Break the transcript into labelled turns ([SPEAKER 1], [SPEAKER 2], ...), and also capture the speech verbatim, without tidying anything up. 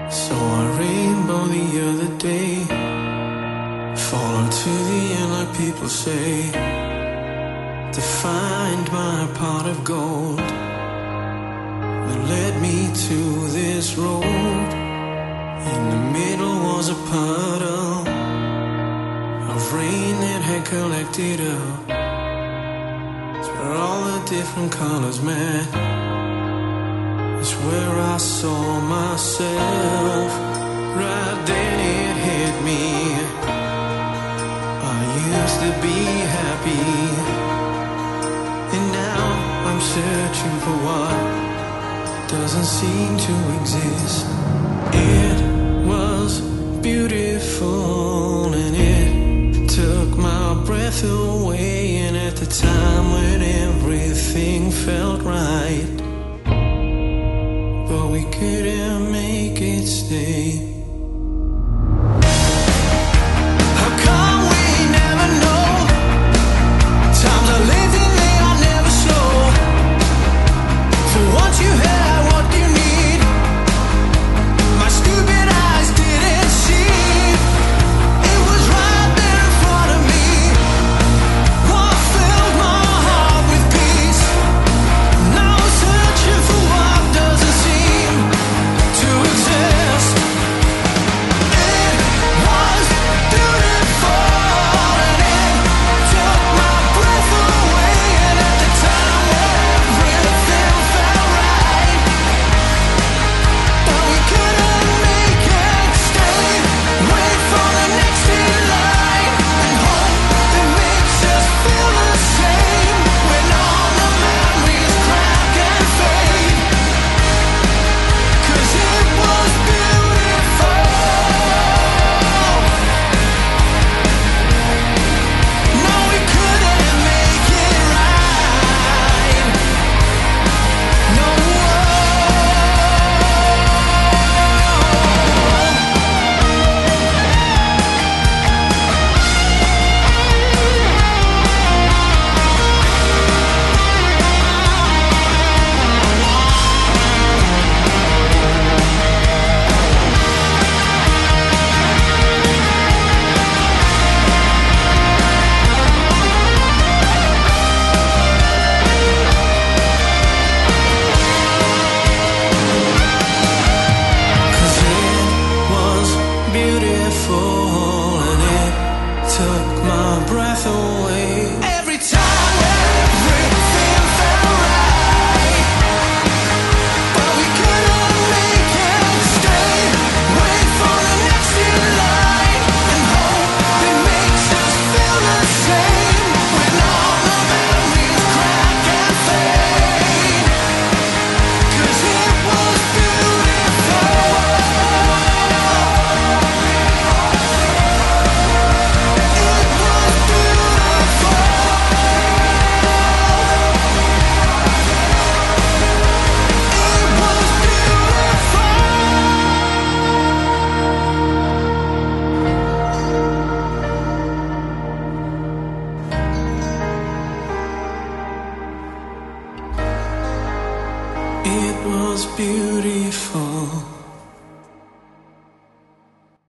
[SPEAKER 1] Saw a rainbow the other day, followed to the end like people say, to find my pot of gold that led me to this road. In the middle was a puddle of rain that had collected up. It's where all the different colors met. It's where I saw myself. Right then it hit me. I used to be happy, and now I'm searching for what doesn't seem to exist. It was beautiful and it took my breath away. And at the time when everything felt right, but we couldn't make it stay. How come we never know? Times I lived in they are never slow. For once you had what you need, my stupid eyes didn't see. It was right there in front of me. What filled my heart with peace? Now I'm searching for what doesn't seem to exist. It was beautiful and it took my breath away. And at the time when everything felt right, but we couldn't make it stay. Wait for the next in line and hope it makes us feel the same. When all the memories crack and fade, 'cause it was beautiful. No, we couldn't make it right. No. Cause it was beautiful and it took my breath away. Every time everything felt right, but we couldn't make it stay. Wait for the next in line and hope it makes us feel the same. When all the memories crack and fade, 'cause it was beautiful. It was beautiful. It was beautiful. It was beautiful.